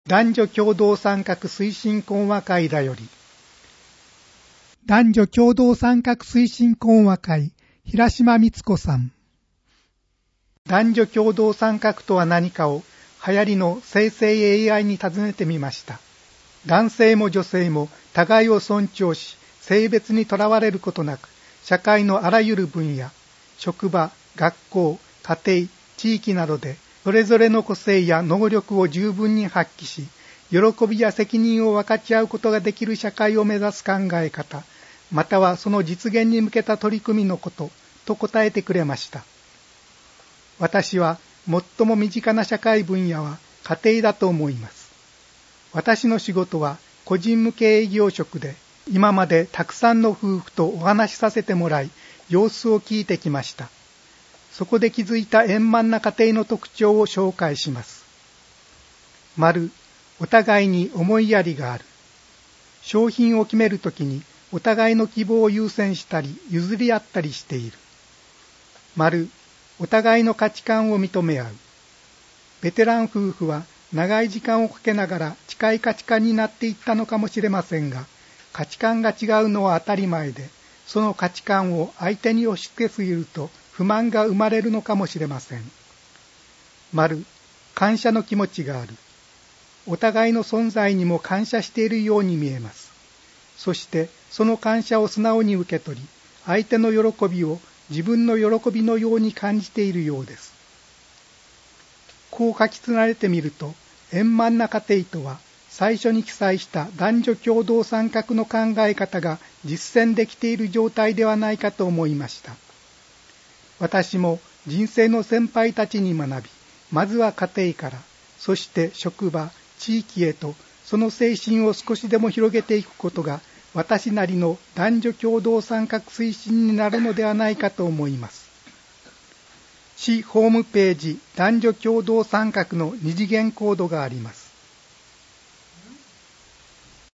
男女共同参画推進講話会だより。男女共同参画推進講話会、平島光子さん。男女共同参画とは何かを流行りの生成 AI に尋ねてみました。男性も女性も互いを尊重し、性別にとらわれることなく、社会のあらゆる分野、職場、学校、家庭、地域などで、それぞれの個性や能力を十分に発揮し、喜びや責任を分かち合うことができる社会を目指す考え方、またはその実現に向けた取り組みのこと、と答えてくれました。私は最も身近な社会分野は家庭だと思います。私の仕事は個人向け営業職で、今までたくさんの夫婦とお話しさせてもらい、様子を聞いてきました。そこで気づいた円満な家庭の特徴を紹介します。丸、お互いに思いやりがある。商品を決めるときにお互いの希望を優先したり譲り合ったりしている。丸、お互いの価値観を認め合う。ベテラン夫婦は長い時間をかけながら近い価値観になっていったのかもしれませんが、価値観が違うのは当たり前で、その価値観を相手に押し付けすぎると不満が生まれるのかもしれません。丸、感謝の気持ちがある。お互いの存在にも感謝しているように見えます。そしてその感謝を素直に受け取り、相手の喜びを自分の喜びのように感じているようです。こう書き連ねてみると、円満な家庭とは、最初に記載した男女共同参画の考え方が実践できている状態ではないかと思いました。私も人生の先輩たちに学び、まずは家庭から、そして職場、地域へと、その精神を少しでも広げていくことが、私なりの男女共同参画推進になるのではないかと思います。市ホームページ男女共同参画の二次元コードがあります。